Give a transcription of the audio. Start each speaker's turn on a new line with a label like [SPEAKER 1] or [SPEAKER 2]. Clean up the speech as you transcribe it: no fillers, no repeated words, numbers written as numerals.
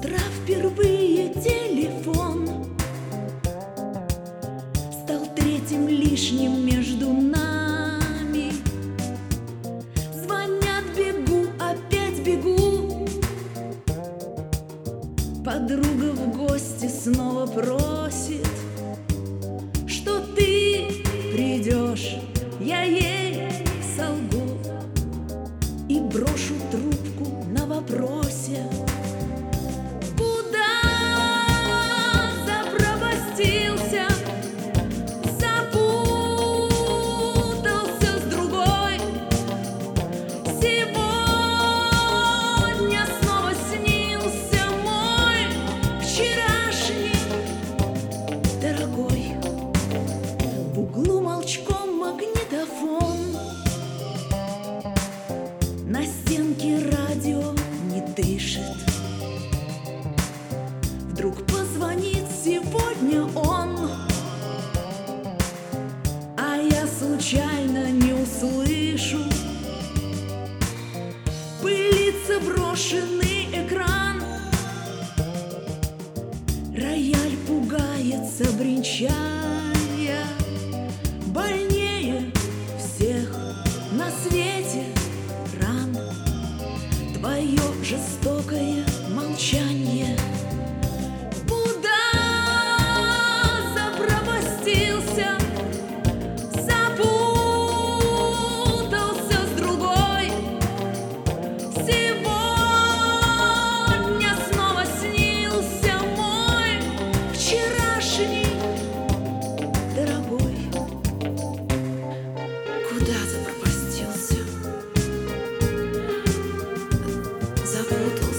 [SPEAKER 1] утра впервые телефон стал третьим лишним между нами. Звонят, бегу, опять бегу. Подруга в гости снова просит, что ты придешь. Я ей солгу и брошу трубку на вопросе: куда запропастился, запутался с другой. Сегодня снова снился мой вчерашний дорогой. В углу молчком магнитофон, на стенке радио не дышит. Вдруг позвонит сегодня он, а я случайно не услышу. Пылится брошенный экран, рояль пугается, бренчая. Больнее всех на свете ран твое жестокое молчание. Куда запропастился, запутался с другой. Сегодня снова снился мой вчерашний дорогой. Куда запропастился, запутался.